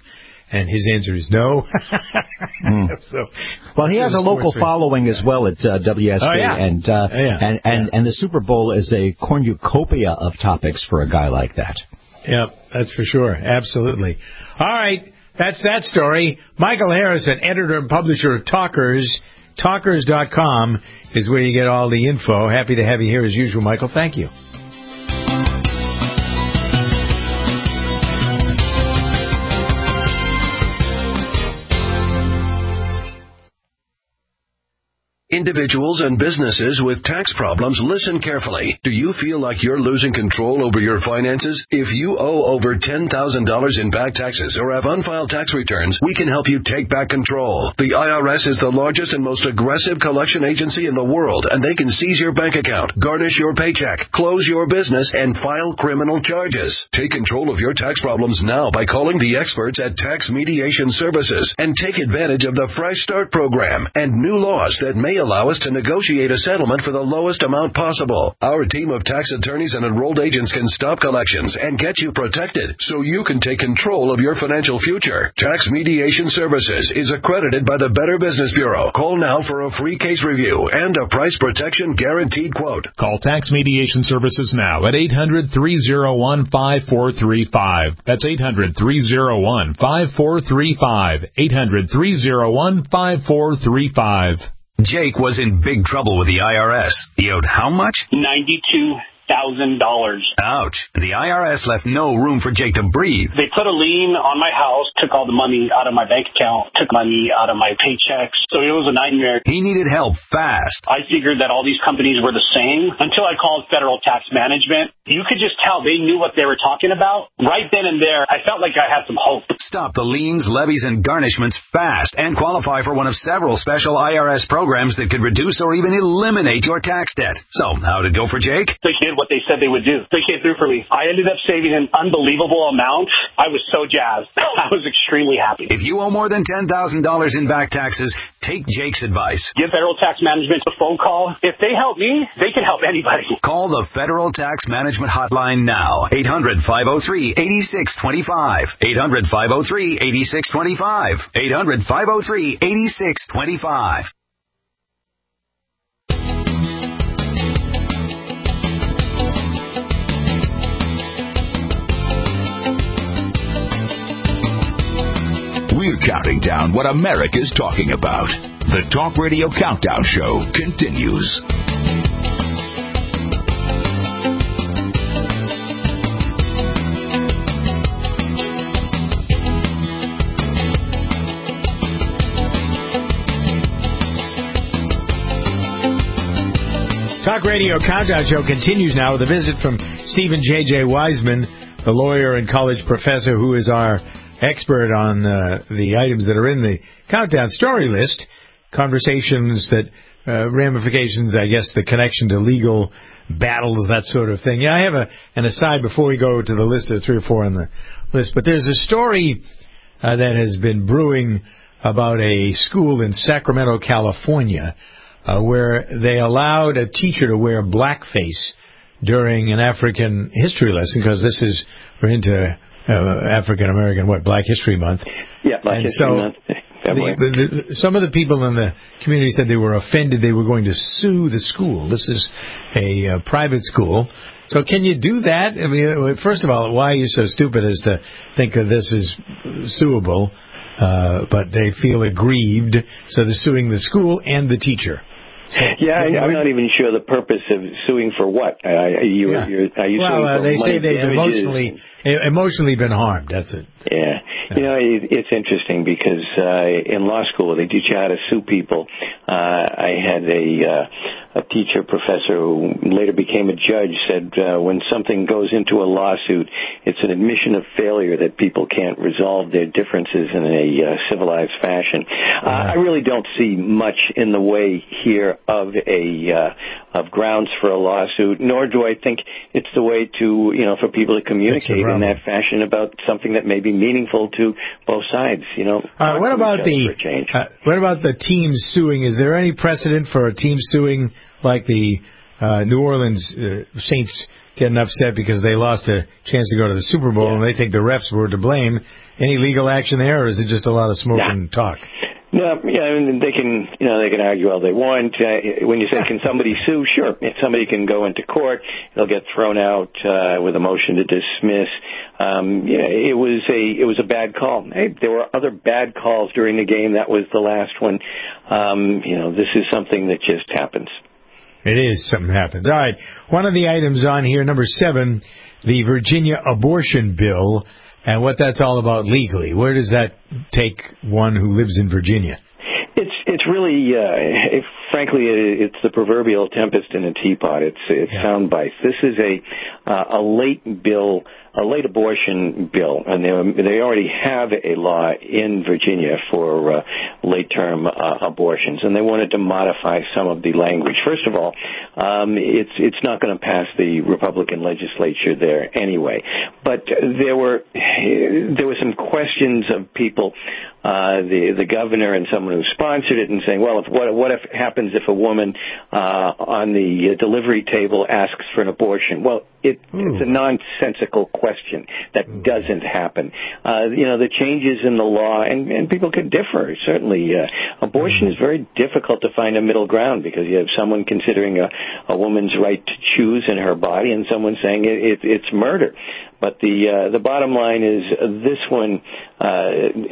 And his answer is no. mm. so, well, he has a local following as well at uh, W S B, oh, yeah. and, uh, oh, yeah. and and yeah. and the Super Bowl is a cornucopia of topics for a guy like that. Yeah, that's for sure. Absolutely. All right, that's that story. Michael Harrison, editor and publisher of Talkers. Talkers dot com is where you get all the info. Happy to have you here as usual, Michael. Thank you. Individuals and businesses with tax problems, listen carefully. Do you feel like you're losing control over your finances? If you owe over ten thousand dollars in back taxes or have unfiled tax returns, we can help you take back control. The I R S is the largest and most aggressive collection agency in the world, and they can seize your bank account, garnish your paycheck, close your business, and file criminal charges. Take control of your tax problems now by calling the experts at Tax Mediation Services and take advantage of the Fresh Start program and new laws that may allow us to negotiate a settlement for the lowest amount possible. Our team of tax attorneys and enrolled agents can stop collections and get you protected so you can take control of your financial future. Tax Mediation Services is accredited by the Better Business Bureau. Call now for a free case review and a price protection guaranteed quote. Call Tax Mediation Services now at eight hundred, three oh one, five four three five. That's eight hundred, three oh one, five four three five. eight hundred, three oh one, five four three five. Jake was in big trouble with the I R S. He owed how much? ninety-two thousand dollars. Ouch. The I R S left no room for Jake to breathe. They put a lien on my house, took all the money out of my bank account, took money out of my paychecks. So it was a nightmare. He needed help fast. I figured that all these companies were the same until I called Federal Tax Management. You could just tell they knew what they were talking about. Right then and there, I felt like I had some hope. Stop the liens, levies, and garnishments fast and qualify for one of several special I R S programs that could reduce or even eliminate your tax debt. So, how'd it go for Jake? They did what they said they would do. They came through for me. I ended up saving an unbelievable amount. I was so jazzed. I was extremely happy. If you owe more than ten thousand dollars in back taxes, take Jake's advice. Give Federal Tax Management a phone call. If they help me, they can help anybody. Call the Federal Tax Management Hotline now. eight hundred, five oh three, eight six two five. eight hundred, five oh three, eight six two five. eight hundred, five oh three, eight six two five. We're counting down what America's talking about. The Talk Radio Countdown Show continues. Talk Radio Countdown Show continues now with a visit from Stephen J J. Wiseman, the lawyer and college professor who is our expert on uh, the items that are in the countdown story list, conversations that, uh, ramifications, I guess, the connection to legal battles, that sort of thing. Yeah, I have a, an aside before we go to the list. There are three or four on the list, but there's a story uh, that has been brewing about a school in Sacramento, California, uh, where they allowed a teacher to wear blackface during an African history lesson, because this is, we're into Uh, African American, what, Black History Month. Yeah, Black and History so Month. The, the, the, some of the people in the community said they were offended. They were going to sue the school. This is a uh, private school. So can you do that? I mean, first of all, why are you so stupid as to think that this is suable? Uh, but they feel aggrieved, so they're suing the school and the teacher. So, yeah, I, I'm not even sure the purpose of suing for what. Uh, you, yeah. you're, are you well, suing uh, for they money say they've damages? emotionally emotionally been harmed. That's it. Yeah. You know, it, it's interesting because uh, in law school they teach you how to sue people. Uh, I had a, uh, a teacher, professor, who later became a judge, said uh, when something goes into a lawsuit, it's an admission of failure that people can't resolve their differences in a uh, civilized fashion. Uh, I really don't see much in the way here of a uh, of grounds for a lawsuit, nor do I think it's the way to, you know, for people to communicate in that fashion about something that may be meaningful to both sides. You know. Uh, what about the uh, what about the teams suing? Is there any precedent for a team suing like the uh, New Orleans uh, Saints getting upset because they lost a chance to go to the Super Bowl yeah. and they think the refs were to blame. Any legal action there, or is it just a lot of smoke nah. and talk? No, yeah, I mean, they can, you know, they can argue all they want. Uh, when you say, can somebody sue? Sure, somebody can go into court. They'll get thrown out uh, with a motion to dismiss. Um, yeah, it was a it was a bad call. Hey, there were other bad calls during the game. That was the last one. Um, you know, this is something that just happens. It is something happens. All right, one of the items on here, number seven, the Virginia abortion bill. And what that's all about legally. Where does that take one who lives in Virginia? It's it's really, uh, if, frankly, it's the proverbial tempest in a teapot. It's it's yeah. sound bites. This is a uh, a late bill, a late abortion bill, and they they already have a law in Virginia for uh, late-term uh, abortions, and they wanted to modify some of the language. First of all, um, it's it's not going to pass the Republican legislature there anyway. But there were there were some questions of people, uh, the the governor and someone who sponsored it, and saying, well, if, what what if happens if a woman uh, on the delivery table asks for an abortion? Well, it, it's a nonsensical question. That doesn't happen. Uh, you know, the changes in the law, and, and people can differ, certainly. Uh, abortion is very difficult to find a middle ground because you have someone considering a, a woman's right to choose in her body and someone saying it, it, it's murder. But the uh, the bottom line is uh, this one uh,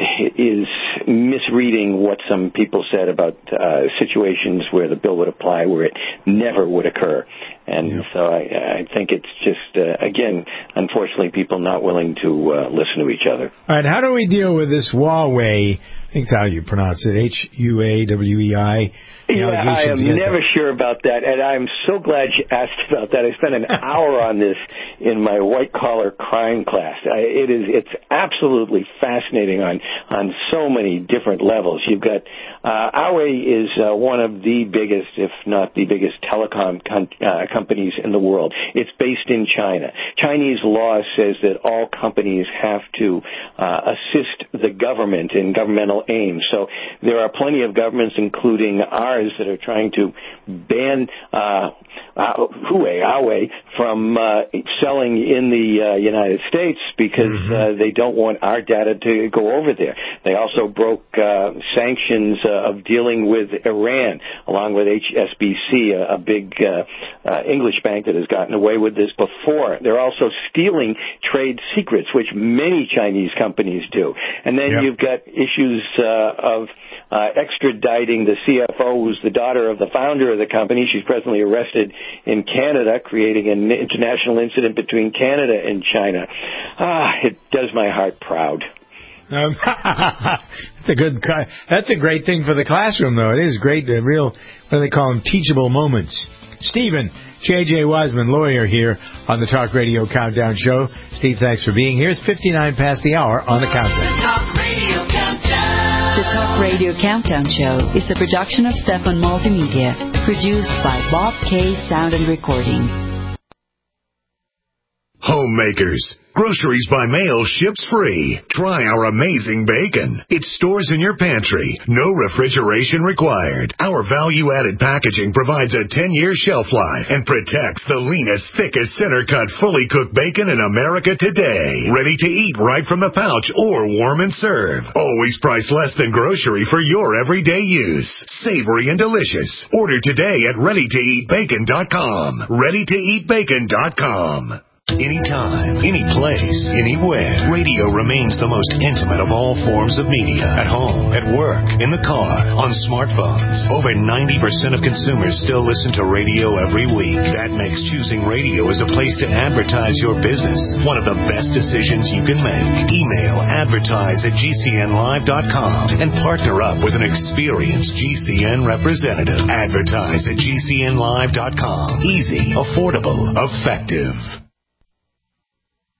is misreading what some people said about uh, situations where the bill would apply where it never would occur. And yeah. so I, I think it's just, uh, again, unfortunately, people not willing to uh, listen to each other. All right, how do we deal with this Huawei? I think that's how you pronounce it, H U A W E I. Yeah, I am never that. sure about that, and I'm so glad you asked about that. I spent an hour on this in my white-collar crime class. I, it is, it's absolutely fascinating on, on so many different levels. You've got, uh, Huawei is uh, one of the biggest, if not the biggest, telecom con- uh, companies in the world. It's based in China. Chinese law says that all companies have to uh, assist the government in governmental aims. So there are plenty of governments, including ours, that are trying to ban uh, Huawei, Huawei from uh, selling in the uh, United States because mm-hmm. uh, they don't want our data to go over there. They also broke uh, sanctions uh, of dealing with Iran, along with H S B C, a, a big uh, uh, English bank that has gotten away with this before. They're also stealing trade secrets, which many Chinese companies do. And then yep. you've got issues uh, of uh, extraditing the C F O, who's the daughter of the founder of the company. She's presently arrested in Canada, creating an international incident between Canada and China. Ah, it does my heart proud. Um, that's a good. That's a great thing for the classroom, though. It is great. The real, what do they call them? Teachable moments. Stephen, J J. Wiseman, lawyer here on the Talk Radio Countdown Show. Steve, thanks for being here. It's fifty-nine past the hour on the countdown. The Talk Radio Countdown. The Talk Radio Countdown Show is a production of Stefan Multimedia, produced by Bob K. Sound and Recording. Homemakers. Groceries by mail ships free. Try our amazing bacon. It stores in your pantry. No refrigeration required. Our value-added packaging provides a ten-year shelf life and protects the leanest, thickest, center-cut, fully cooked bacon in America today. Ready to eat right from the pouch or warm and serve. Always priced less than grocery for your everyday use. Savory and delicious. Order today at ready to eat bacon dot com. ready to eat bacon dot com. Anytime, any place, anywhere, radio remains the most intimate of all forms of media. At home, at work, in the car, on smartphones. Over ninety percent of consumers still listen to radio every week. That makes choosing radio as a place to advertise your business one of the best decisions you can make. Email advertise at G C N live dot com and partner up with an experienced G C N representative. Advertise at G C N live dot com. Easy, affordable, effective.